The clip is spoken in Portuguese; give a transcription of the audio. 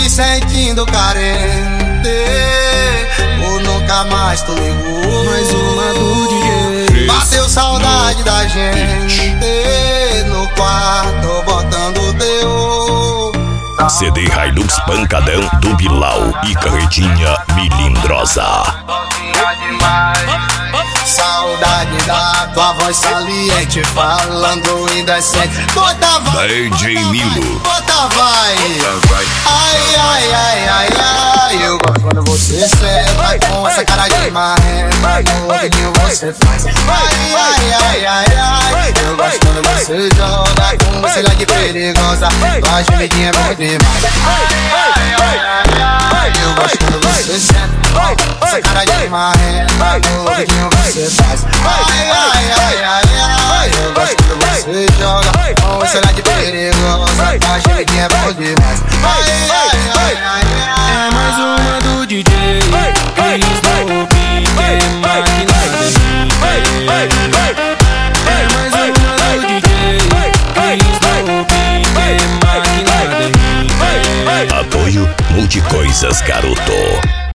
sentindo carente, ou nunca mais tu ligou? Mais uma do DJ. Bateu saudade da gente no quarto, botando teu CD Hilux Pancadão do Bilal e Carretinha Milindrosa. Saudade da tua voz saliente, falando indecente. Bota vai, DJ Milo. bota vai. Ai, ai, ai, ai, ai. Eu gosto quando você senta com essa cara de marrenta. O que você faz? Ai, ai, ai, ai, ai. Eu gosto quando você joga com você lá de perigosa. Tua gemidinha é bom demais. Ai, ai, ai, ai. Eu gosto quando você senta com essa cara de marrenta. O que você faz? Ai, ai, ai, ai, ai. Eu gosto quando você joga com você lá de perigosa. Tua gemidinha é bom demais. Ai, ai, ai, ai, ai. É mais uma do DJ. Cris no beat, máquina é mais uma do DJ. Cris no beat, máquina Apoio Multicoisas, garoto.